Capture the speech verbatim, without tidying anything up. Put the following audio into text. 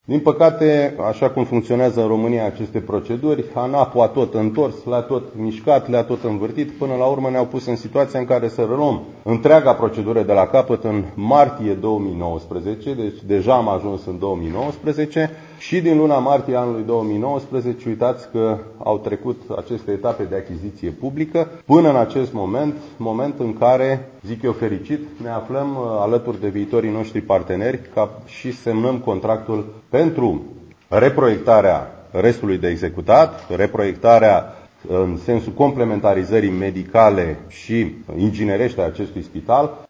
Din păcate, așa cum funcționează în România aceste proceduri, ANAP-ul a tot întors, le-a tot mișcat, le-a tot învârtit, până la urmă ne-au pus în situația în care să reluăm întreaga procedură de la capăt în martie două mii nouăsprezece, deci deja am ajuns în două mii nouăsprezece și din luna martie anului două mii nouăsprezece, uitați că au trecut aceste etape de achiziție publică, până în acest moment, moment în care, zic eu fericit, ne aflăm alături de viitorii noștri parteneri ca și semnăm contractul pentru reproiectarea restului de executat, reproiectarea în sensul complementarizării medicale și inginerește a acestui spital.